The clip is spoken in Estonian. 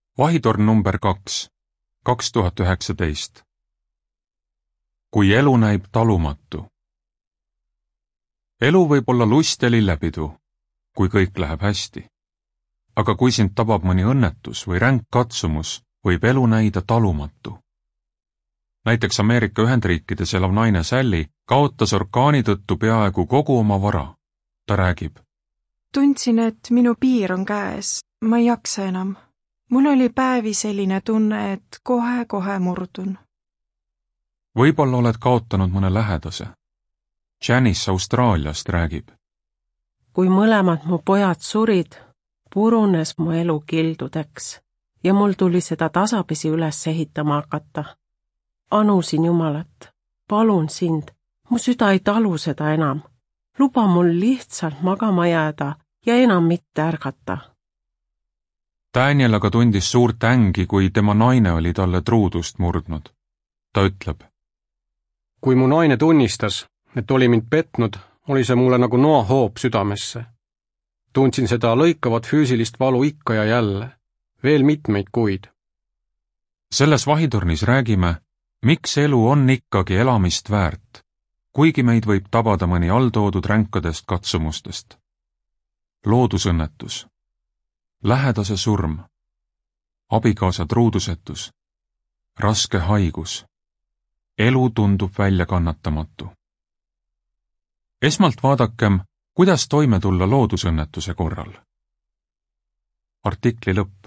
Vahitorn number 2, 2019. Kui elu näib talumatu. Elu võib olla lust ja lillepidu, kui kõik läheb hästi. Aga kui sind tabab mõni õnnetus või ränk katsumus, võib elu näida talumatu. Näiteks Ameerika Ühendriikides elav naine Sally kaotas orkaani tõttu peaaegu kogu oma vara. Ta räägib. Tundsin, et minu piir on käes. Ma ei jaksa enam. Mul oli päevi selline tunne, et kohe murdun. Võib-olla oled kaotanud mõne lähedase. Janice Austraaliast räägib. Kui mõlemad mu pojad surid, purunes mu elu kildudeks ja mul tuli seda tasapisi üles ehitama hakata. Anusin Jumalat, palun sind, mu süda ei talu seda enam. Luba mul lihtsalt magama jääda ja enam mitte ärgata. Daniel aga tundis suurt ängi, kui tema naine oli talle truudust murdnud. Ta ütleb. Kui mu naine tunnistas, et oli mind petnud, oli see mulle nagu noahoop südamesse. Tundsin seda lõikavat füüsilist valu ikka ja jälle, veel mitmeid kuid. Selles vahitornis räägime, miks elu on ikkagi elamist väärt, kuigi meid võib tabada mõni alltoodud ränkadest katsumustest. Loodusõnnetus, lähedase surm, abikaasa truudusetus, raske haigus. Elu tundub välja kannatamatu. Esmalt vaadakem, kuidas toime tulla loodusõnnetuse korral. Artikli lõpp.